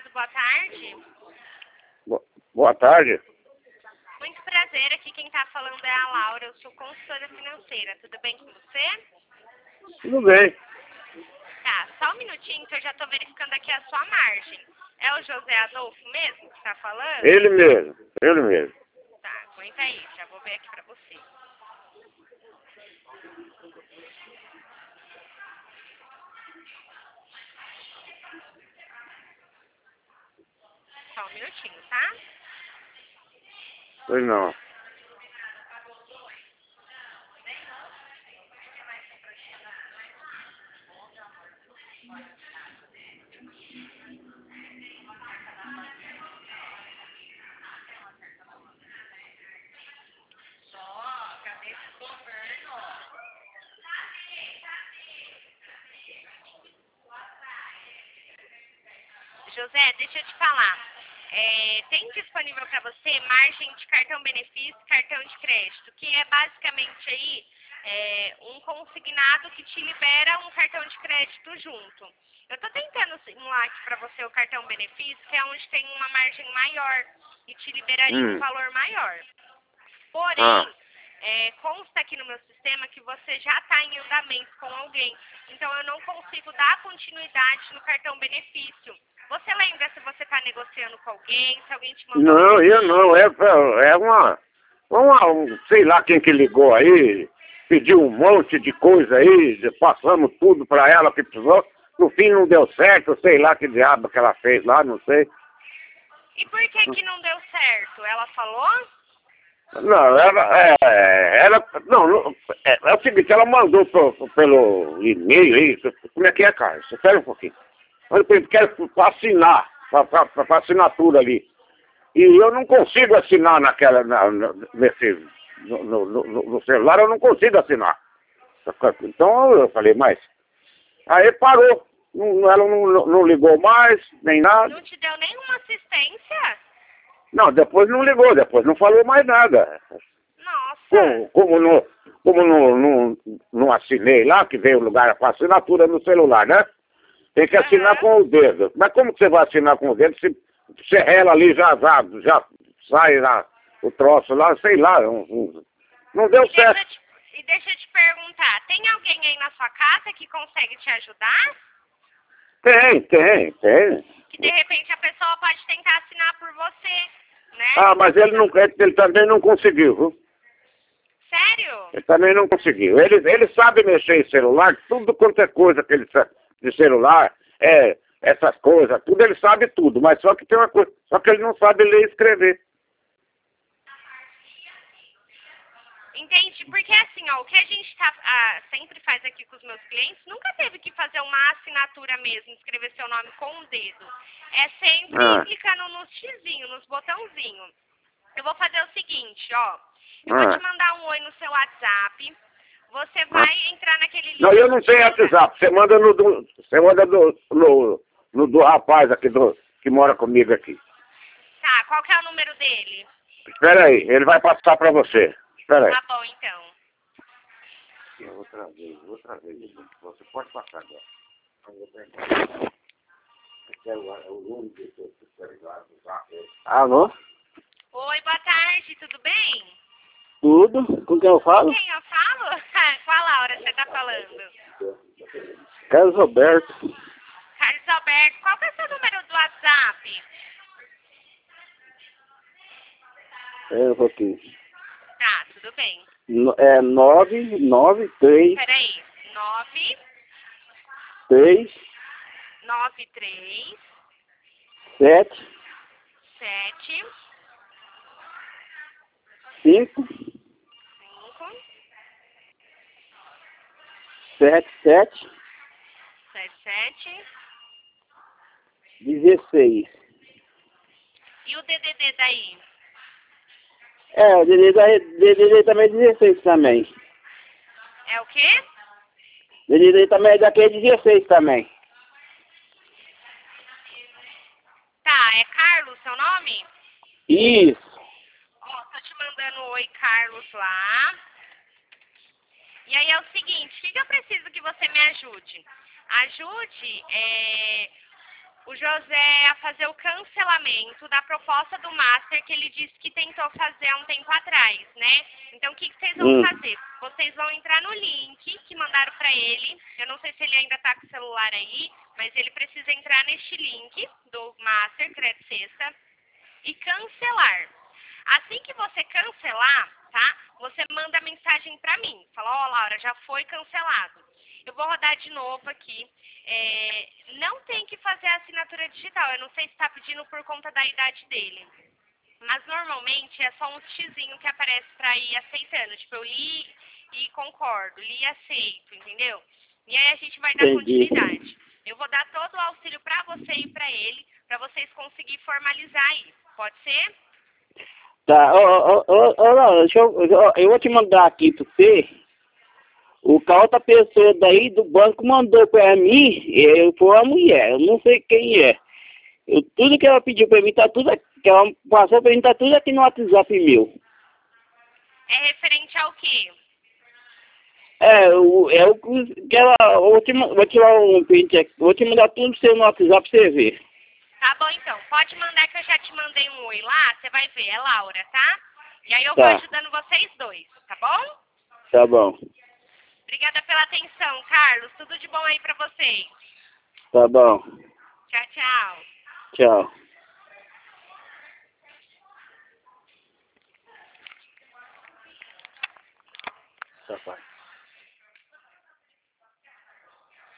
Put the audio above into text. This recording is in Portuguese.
Dourado, boa tarde. Boa tarde. Muito prazer, aqui quem está falando é a Laura, eu sou consultora financeira, tudo bem com você? Tudo bem. Tá, só um minutinho que eu já estou verificando aqui a sua margem. É o José Adolfo mesmo que está falando? Ele mesmo. Tá, aguenta aí, já vou ver aqui para você. Só um minutinho, tá? Pois não. José, deixa eu te falar. Tem disponível para você margem de cartão benefício, cartão de crédito, que é basicamente aí um consignado que te libera um cartão de crédito junto. Eu estou tentando simular aqui para você o cartão benefício, que é onde tem uma margem maior e te liberaria um valor maior. Porém, consta aqui no meu sistema que você já está em andamento com alguém. Então, eu não consigo dar continuidade no cartão benefício. Você lembra se você está negociando com alguém, se alguém te mandou... Não, eu não. Sei lá quem que ligou aí, pediu um monte de coisa aí, passamos tudo para ela que precisou. No fim não deu certo, sei lá que diabo que ela fez lá, não sei. E por que não deu certo? Ela falou? Não, é o seguinte, ela mandou pelo e-mail aí, como é que é, cara? Espera um pouquinho. Eu quero assinar, para assinatura ali. E eu não consigo assinar no celular, eu não consigo assinar. Então eu falei, mas... Aí parou, ela não ligou mais, nem nada. Não te deu nenhuma assistência? Não, depois não ligou, depois não falou mais nada. Nossa. Como não assinei lá, que veio o lugar com a assinatura no celular, né? Tem que assinar com o dedo. Mas como que você vai assinar com o dedo se você rela ali, já sai lá, o troço lá, sei lá. Não deu certo. E deixa eu te perguntar, tem alguém aí na sua casa que consegue te ajudar? Tem. Que de repente a pessoa pode tentar assinar por você, né? Ah, mas ele também não conseguiu, viu? Sério? Ele também não conseguiu. Ele sabe mexer em celular, tudo quanto é coisa que ele sabe de celular, essas coisas, tudo, ele sabe tudo, mas só que tem uma coisa, só que ele não sabe ler e escrever. Entende? Porque assim, ó, o que a gente sempre faz aqui com os meus clientes, nunca teve que fazer uma assinatura mesmo, escrever seu nome com o dedo. É sempre clicando no xizinho, nos botãozinhos. Eu vou fazer o seguinte, ó. Eu vou te mandar um oi no seu WhatsApp. Você vai entrar naquele link. Não, eu não tenho WhatsApp. Você manda no do rapaz aqui que mora comigo aqui. Tá, qual que é o número dele? Espera aí, ele vai passar para você. Espera aí. Tá bom, então. Outra vez. Você pode passar agora. Alô? Oi, boa tarde, tudo bem? Tudo? Com quem eu falo? Com quem eu falo? Com a Laura, você tá falando. Carlos Alberto. Carlos Alberto, qual que é o seu número do WhatsApp? Um pouquinho. Tá, tudo bem. É 993... Peraí, 3... 93... 7... 7... 5... 5... 77... 77... 16. E o DDD daí? O DDD também é 16 também. É o quê? DDD também é daqui 16 também. Tá, é Carlos seu nome? Isso. Ó, tô te mandando oi, Carlos, lá. E aí é o seguinte, o que eu preciso que você me ajude? Ajude o José a fazer o cancelamento da proposta do Master que ele disse que tentou fazer há um tempo atrás, né? Então, o que vocês vão fazer? Vocês vão entrar no link que mandaram para ele. Eu não sei se ele ainda está com o celular aí, mas ele precisa entrar neste link do Master Crédito Sexta e cancelar. Assim que você cancelar, tá? Você manda mensagem para mim. Fala, ó, Laura, já foi cancelado. Eu vou rodar de novo aqui. Não tem que fazer a assinatura digital. Eu não sei se está pedindo por conta da idade dele. Mas normalmente é só um xizinho que aparece para ir aceitando. Tipo, eu li e concordo, li e aceito, entendeu? E aí a gente vai dar continuidade. Eu vou dar todo o auxílio para você e para ele, para vocês conseguirem formalizar aí. Pode ser? Tá, Laura, eu vou te mandar aqui para você. O que a outra pessoa daí do banco mandou para mim, foi a mulher, eu não sei quem é. Tudo que ela pediu para mim, tá tudo aqui, que ela passou para mim, tá tudo aqui no WhatsApp meu. É referente ao quê? O que ela, vou tirar um print aqui, vou te mandar tudo seu no WhatsApp para você ver. Tá bom, então. Pode mandar que eu já te mandei um oi lá, você vai ver, é Laura, tá? E aí eu vou ajudando vocês dois, tá bom? Tá bom. Obrigada pela atenção, Carlos. Tudo de bom aí pra vocês. Tá bom. Tchau, tchau. Tchau. Essa parte.